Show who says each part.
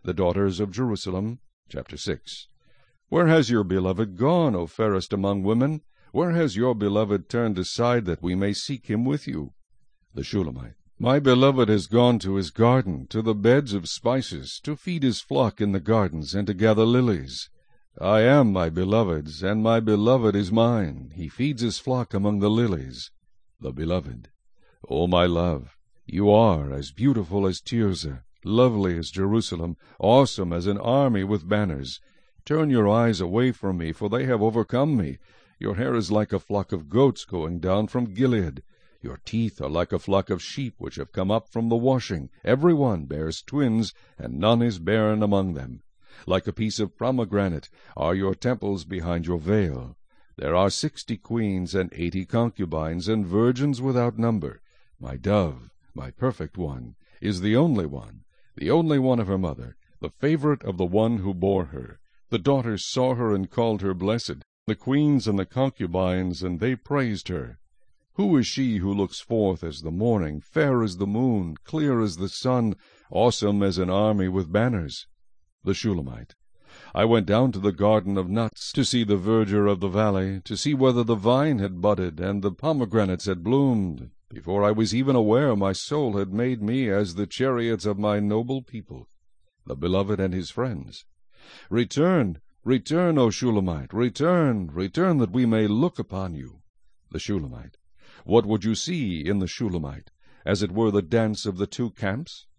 Speaker 1: The daughters of Jerusalem. Chapter 6. Where has your beloved gone, O fairest among women? Where has your beloved turned aside, that we may seek him with you? The Shulamite. My beloved has gone to his garden, to the beds of spices, to feed his flock in the gardens, and to gather lilies. I am my beloved's, and my beloved is mine. He feeds his flock among the lilies. The Beloved. O my love, you are as beautiful as Tirzah, lovely as Jerusalem, awesome as an army with banners. Turn your eyes away from me, for they have overcome me. Your hair is like a flock of goats going down from Gilead. Your teeth are like a flock of sheep which have come up from the washing. Every one bears twins, and none is barren among them. Like a piece of pomegranate are your temples behind your veil. There are 60 queens and 80 concubines, and virgins without number. My dove, my perfect one, is the only one of her mother, the favorite of the one who bore her. The daughters saw her and called her blessed, the queens and the concubines, and they praised her. Who is she who looks forth as the morning, fair as the moon, clear as the sun, awesome as an army with banners? The Shulamite. I went down to the garden of nuts, to see the verdure of the valley, to see whether the vine had budded, and the pomegranates had bloomed. Before I was even aware, my soul had made me as the chariots of my noble people. The Beloved and his friends. Return, return, O Shulamite, return, return, that we may look upon you. The Shulamite. What would you see in the Shulamite? As it were the dance of the two camps?